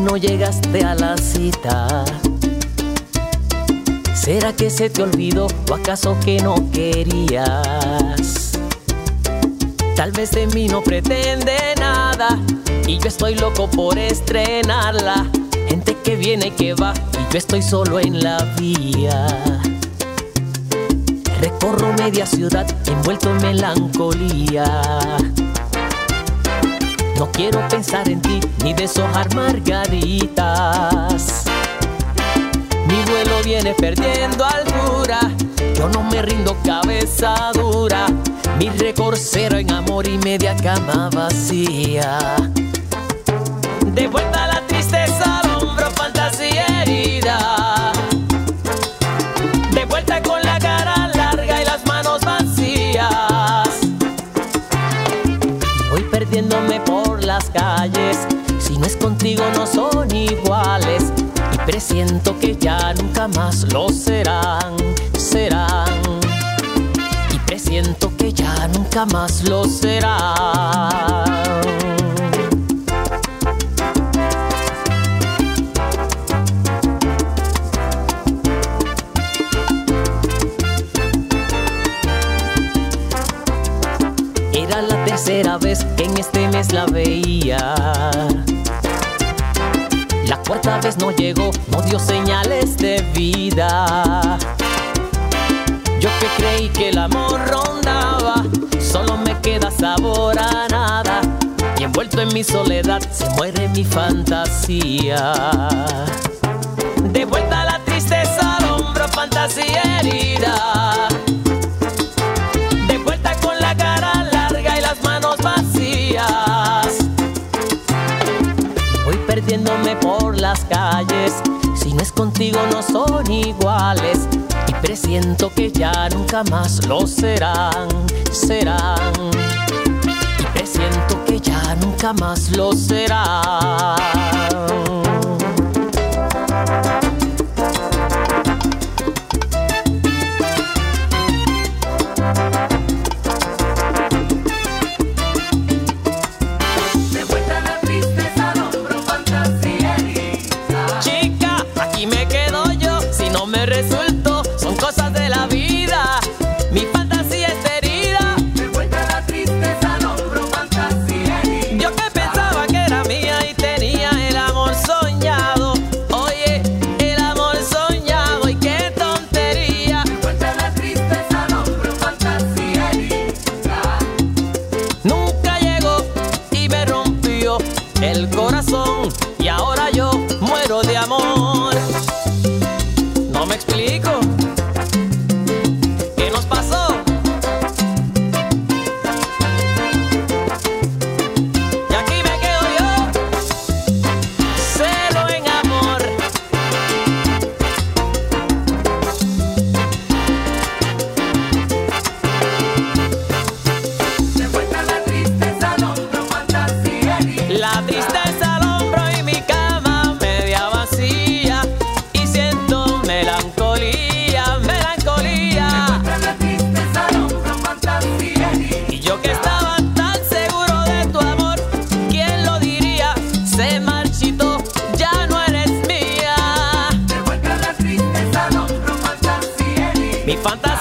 no llegaste a la cita? ¿Será que se te olvidó o acaso que no querías? Tal vez de mí no pretende nada y yo estoy loco por estrenarla. Gente que viene y que va y yo estoy solo en la vía. Recorro media ciudad envuelto en melancolía. No quiero pensar en ti ni deshojar margaritas. Mi vuelo viene perdiendo altura. Yo no me rindo, cabeza dura. Mi récord cero en amor y media cama vacía. De vuelta a la tristeza al hombro, fantasía herida. De vuelta con la cara larga y las manos vacías. Voy perdiéndome por las calles. Si no es contigo no son iguales. Y presiento que ya nunca más lo serán, serán. Y presiento que ya nunca más lo serán. Era la tercera vez que en este mes la veía. La cuarta vez no llegó, no dio señales de vida. Yo que creí que el amor rondaba, solo me queda sabor a nada. Y envuelto en mi soledad se muere mi fantasía. De vuelta a la tristeza al hombro, fantasía herida. De vuelta con la cara larga y las manos vacías. Voy perdiéndome por las calles. Si no es contigo no son iguales. Y presiento que ya nunca más lo serán, serán. Y presiento que ya nunca más lo serán. Resultó, son cosas de la vida. Mi fantasía es herida. De vuelta a la tristeza al hombro, fantasía herida. Yo que pensaba que era mía y tenía el amor soñado. Oye, el amor soñado y qué tontería. De vuelta a la tristeza al hombro, fantasía herida. Nunca llegó y me rompió el corazón. Y ahora yo muero de amor. No me explico. ¿Qué nos pasó? Y aquí me quedo yo, cero en amor. De vuelta a la tristeza al hombro, fantasía herida. La tristeza al hombro y mi cama media vacía. Y siento melancolía, melancolía. De vuelta a la tristeza al hombro, fantasía herida. Y yo que estaba tan seguro de tu amor, ¿quién lo diría? Se marchitó, ya no eres mía. De vuelta a la tristeza al hombro, fantasía herida. Mi fantasía